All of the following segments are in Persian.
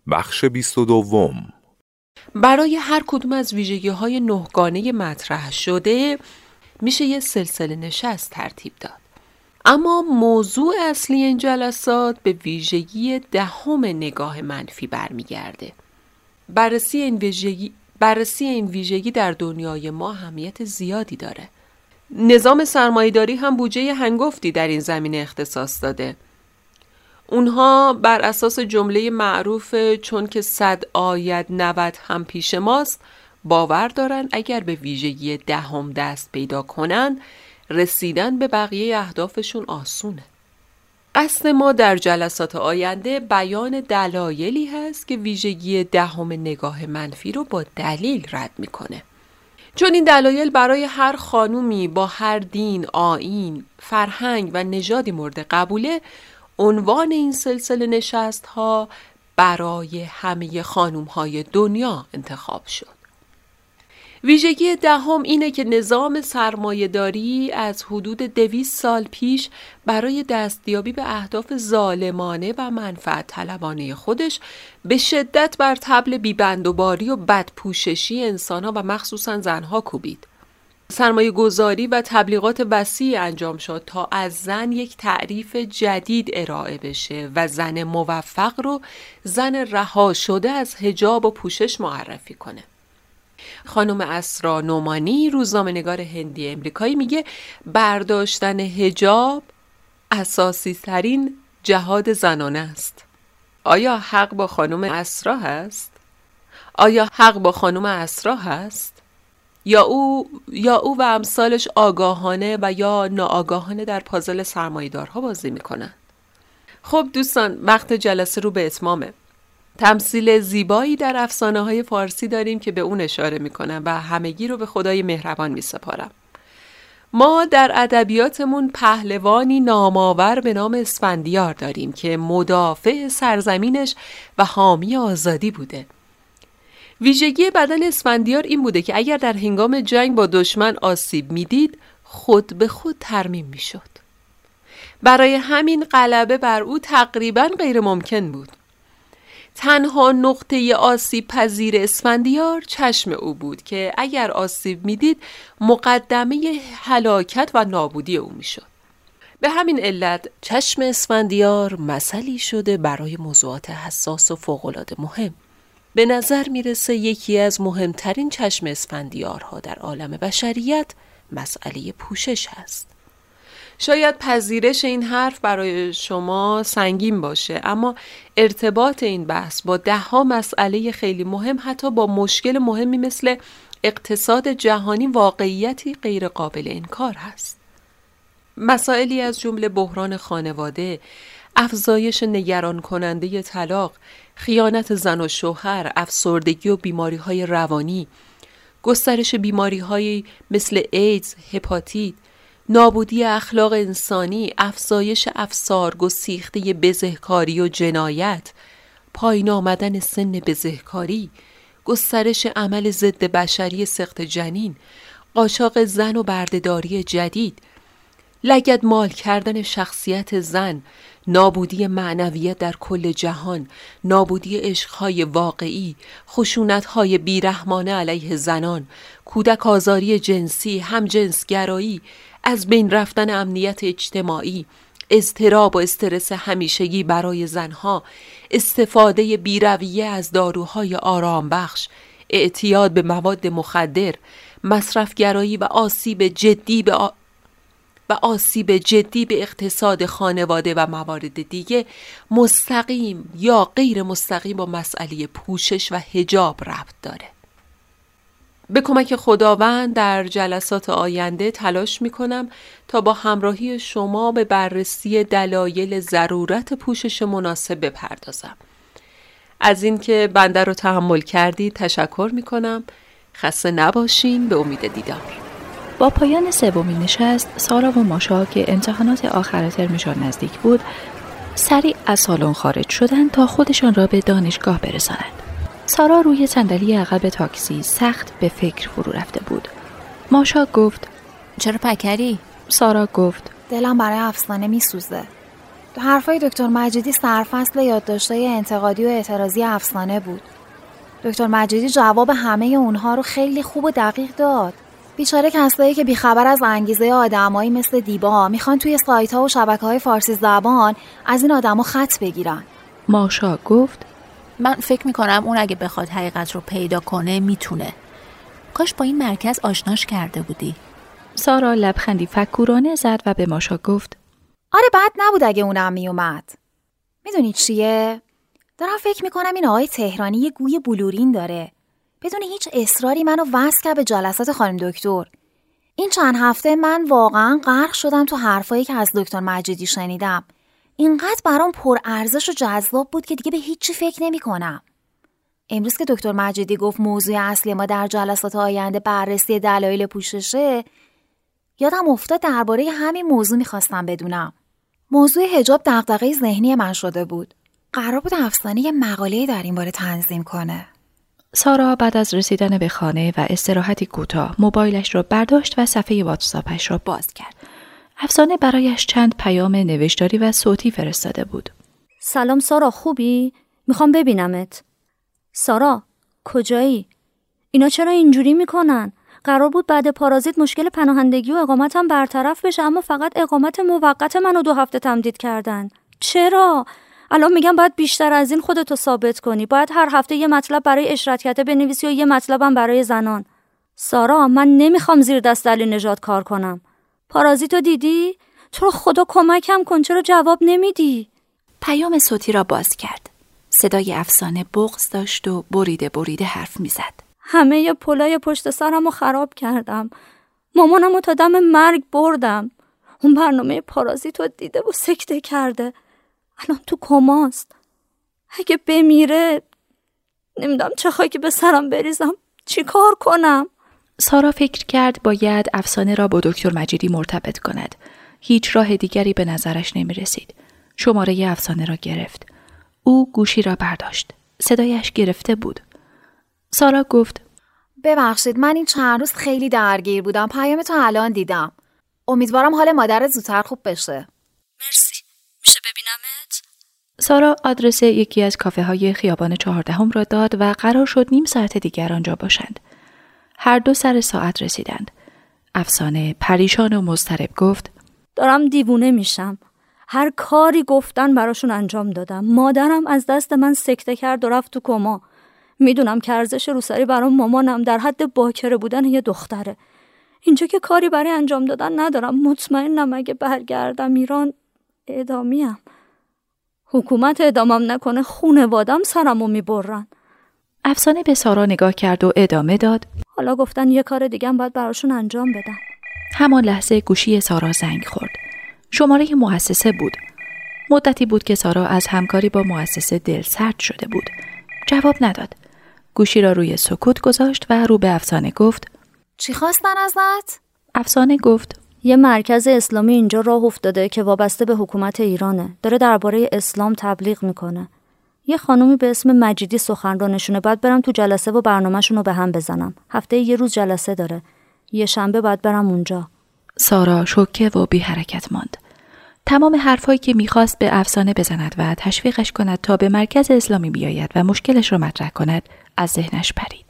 بخش 22. برای هر کدوم از ویژگی‌های 9گانه مطرح شده میشه یه سلسله نشست ترتیب داد. اما موضوع اصلی این جلسات به ویژگی 10 نگاه منفی برمیگرده. بررسی این ویژگی در دنیای ما اهمیت زیادی داره. نظام سرمایه‌داری هم بودجه هنگفتی در این زمینه اختصاص داده. اونها بر اساس جمله معروف چون که 100 آید 90 هم پیش ماست باور دارن اگر به ویژگی 10 دست پیدا کنن رسیدن به بقیه اهدافشون آسونه. قصد ما در جلسات آینده بیان دلایلی هست که ویژگی 10 نگاه منفی رو با دلیل رد میکنه. چون این دلایل برای هر خانومی با هر دین، آیین، فرهنگ و نژادی مورد قبوله، عنوان این سلسله نشست ها برای همه خانوم های دنیا انتخاب شد. ویژگی 10 اینه که نظام سرمایه‌داری از حدود 200 سال پیش برای دستیابی به اهداف ظالمانه و منفعت طلبانه خودش به شدت بر طبل بیبندوباری و بدپوششی انسان‌ها و مخصوصاً زنها کوبید. سرمایه گذاری و تبلیغات وسیع انجام شد تا از زن یک تعریف جدید ارائه بشه و زن موفق رو زن رها شده از حجاب و پوشش معرفی کنه. خانم اسرا نعمانی، روزنامه‌نگار هندی امریکایی، میگه برداشتن حجاب اساسی ترین جهاد زنانه است. آیا حق با خانم اسرا هست؟ یا او و امثالش آگاهانه و یا ناآگاهانه در پازل سرمایه‌دارها بازی میکنن؟ خب دوستان، وقت جلسه رو به اتمامه. تمثیل زیبایی در افسانه‌های فارسی داریم که به اون اشاره میکنم و همگی رو به خدای مهربان میسپارم. ما در ادبیاتمون پهلوانی نامآور به نام اسفندیار داریم که مدافع سرزمینش و حامی آزادی بوده. ویژگی بدن اسفندیار این بوده که اگر در هنگام جنگ با دشمن آسیب میدید خود به خود ترمیم میشد. برای همین غلبه بر او تقریباً غیر ممکن بود. تنها نقطه آسیب پذیر اسفندیار چشم او بود که اگر آسیب میدید مقدمه هلاکت و نابودی او میشد. به همین علت چشم اسفندیار مثلی شده برای موضوعات حساس و فوق‌العاده مهم. به نظر میرسه یکی از مهمترین چشم اسفندیارها در عالم بشریت مسئله پوشش هست. شاید پذیرش این حرف برای شما سنگین باشه، اما ارتباط این بحث با 10 مسئله خیلی مهم، حتی با مشکل مهمی مثل اقتصاد جهانی، واقعیتی غیر قابل انکار هست. مسائلی از جمله بحران خانواده، افزایش نگران کننده طلاق، خیانت زن و شوهر، افسردگی و بیماری‌های روانی، گسترش بیماری‌های مثل ایدز، هپاتیت، نابودی اخلاق انسانی، افزایش افسار گسیخته بزهکاری و جنایت، پایین آمدن سن بزهکاری، گسترش عمل ضد بشری سقط جنین، قاچاق زن و بردهداری جدید، لگدمال کردن شخصیت زن، نابودی معنویت در کل جهان، نابودی عشقهای واقعی، خشونتهای بیرحمانه علیه زنان، کودک آزاری جنسی، همجنسگرایی، از بین رفتن امنیت اجتماعی، اضطراب و استرس همیشگی برای زنها، استفاده بی‌رویه از داروهای آرامبخش، اعتیاد به مواد مخدر، مصرفگرایی و آسیب جدی به اقتصاد خانواده و موارد دیگه مستقیم یا غیر مستقیم با مسئله پوشش و حجاب ربط داره. به کمک خداوند در جلسات آینده تلاش میکنم تا با همراهی شما به بررسی دلایل ضرورت پوشش مناسب بپردازم. از اینکه بنده رو تحمل کردید تشکر میکنم. خسته نباشین. به امید دیدار. با پایان 3 نشست، سارا و ماشا که امتحانات آخر ترمشان نزدیک بود، سریع از سالن خارج شدند تا خودشان را به دانشگاه برسانند. سارا روی صندلی عقب تاکسی سخت به فکر فرو رفته بود. ماشا گفت: چرا پکری؟ سارا گفت: دلم برای افسانه میسوزه. حرفای دکتر مجیدی سرفصل یادداشت‌های انتقادی و اعتراضی افسانه بود. دکتر مجیدی جواب همه اونها رو خیلی خوب و دقیق داد. بیچاره کسایی که بیخبر از انگیزه آدمایی مثل دیبا میخوان توی سایت‌ها و شبکه‌های فارسی زبان از این آدما خط بگیرن. ماشا گفت من فکر میکنم اون اگه بخواد حقیقت رو پیدا کنه میتونه. کاش با این مرکز آشناش کرده بودی. سارا لبخندی فکورانه زد و به ماشا گفت آره بد نبود اگه اونم میومد. میدونی چیه؟ دارم فکر میکنم این آقای تهرانی یه گوی بلورین داره. بدون هیچ اصراری منو وصل کرد به جلسات خانم دکتر. این چند هفته من واقعا غرق شدم تو حرفایی که از دکتر مجیدی شنیدم. اینقدر برام پر ارزش و جذاب بود که دیگه به هیچی فکر نمی‌کنم. امروز که دکتر مجیدی گفت موضوع اصلی ما در جلسات آینده بررسی دلایل پوششه، یادم افتاد درباره همین موضوع می‌خواستم بدونم. موضوع حجاب دغدغه ذهنی من شده بود. قرار بود افسانه یه مقاله در این باره تنظیم کنه. سارا بعد از رسیدن به خانه و استراحتی کوتاه موبایلش را برداشت و صفحه واتساپش را باز کرد. افسانه برایش چند پیام نوشتاری و صوتی فرستاده بود. سلام سارا، خوبی؟ میخوام ببینمت. سارا، کجایی؟ اینا چرا اینجوری میکنن؟ قرار بود بعد پارازیت مشکل پناهندگی و اقامتم برطرف بشه، اما فقط اقامت موقت منو 2 هفته تمدید کردن. چرا؟ الان میگم باید بیشتر از این خودتو ثابت کنی. باید هر هفته یه مطلب برای اشرتکته بنویسی و یه مطلبم برای زنان. سارا، من نمیخوام زیر دست علی نژاد کار کنم. پارازیتو دیدی؟ تو رو خدا کمکم کن، چرا جواب نمیدی؟ پیام صوتی را باز کرد. صدای افسانه بغض داشت و بریده حرف میزد. همه ی پلای پشت سرمو خراب کردم. مامانمو تا دم مرگ بردم. اون برنامه پارازیتو دیده و سکته کرده. الان تو کماست. اگه بمیره نمیدونم چه خاکی به سرم بریزم. چی کار کنم؟ سارا فکر کرد باید افسانه را با دکتر مجیدی مرتبط کند. هیچ راه دیگری به نظرش نمی رسید. شماره افسانه را گرفت. او گوشی را برداشت. صدایش گرفته بود. سارا گفت ببخشید من این چند روز خیلی درگیر بودم. پیامتو الان دیدم. امیدوارم حال مادرت زودتر خوب بشه. مرسی. میشه ببینمت؟ سارا آدرس یکی از کافه های خیابان 14 را داد و قرار شد نیم ساعت دیگر آنجا باشند. هر دو سر ساعت رسیدند. افسانه پریشان و مضطرب گفت دارم دیوونه میشم. هر کاری گفتن براشون انجام دادم. مادرم از دست من سکته کرد و رفت تو کما. میدونم که ارزش روسری برام مامانم در حد باکره بودن یه دختره. اینجا که کاری برای انجام دادن ندارم. مطمئنم اگه برگردم ایران اعدامیم. حکومت اعدامم نکنه خونوادم سرمو میبرن. افسانه به سارا نگاه کرد و ادامه داد حالا گفتن یه کار دیگه هم باید براشون انجام بدم. همان لحظه گوشی سارا زنگ خورد. شماره مؤسسه بود. مدتی بود که سارا از همکاری با مؤسسه دلسرد شده بود. جواب نداد. گوشی را روی سکوت گذاشت و رو به افسانه گفت چی خواستن ازت؟ افسانه گفت یه مرکز اسلامی اینجا راه افتاده که وابسته به حکومت ایرانه. داره درباره اسلام تبلیغ میکنه. یه خانومی به اسم مجیدی سخنرانشونه. باید برم تو جلسه و برنامه‌شون رو به هم بزنم. هفته یه روز جلسه داره. یه شنبه باید برم اونجا. سارا شوکه و بی حرکت ماند. تمام حرفایی که میخواست به افسانه بزند و تشویقش کند تا به مرکز اسلامی بیاید و مشکلش را مطرح کند از ذهنش پرید.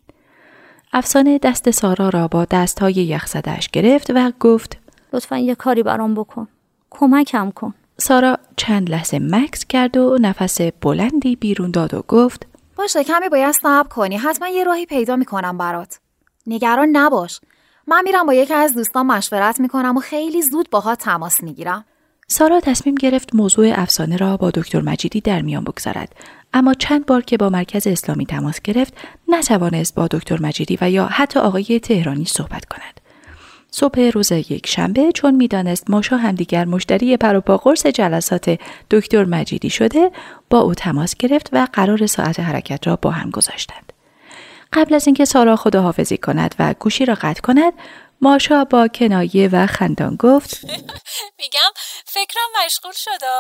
افسانه دست سارا را با دستهای یخزده‌اش گرفت و گفت لطفاً یه کاری برام بکن. کمکم کن. سارا چند لحظه مکث کرد و نفس بلندی بیرون داد و گفت باشه کمی باید صبر کنی. حتما یه راهی پیدا میکنم برات. نگران نباش. من میرم با یکی از دوستان مشورت میکنم و خیلی زود باهات تماس میگیرم. سارا تصمیم گرفت موضوع افسانه را با دکتر مجیدی در میان بگذارد، اما چند بار که با مرکز اسلامی تماس گرفت نتوانست با دکتر مجیدی و یا حتی آقای تهرانی صحبت کند. صبح روز یک شنبه چون میدانست ماشا همدیگر مشتری پر و پا قرص جلسات دکتر مجیدی شده، با او تماس گرفت و قرار ساعت حرکت را با هم گذاشتند. قبل از اینکه سارا خداحافظی کند و گوشی را قطع کند، ماشا با کنایه و خندان گفت میگم فکرم مشغول شده.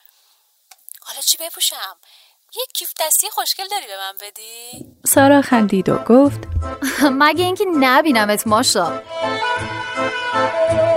حالا چی بپوشم؟ یک کیف دستی خوشگل داری به من بدی؟ سارا خندید و گفت مگه اینکه نبینمت ماشا.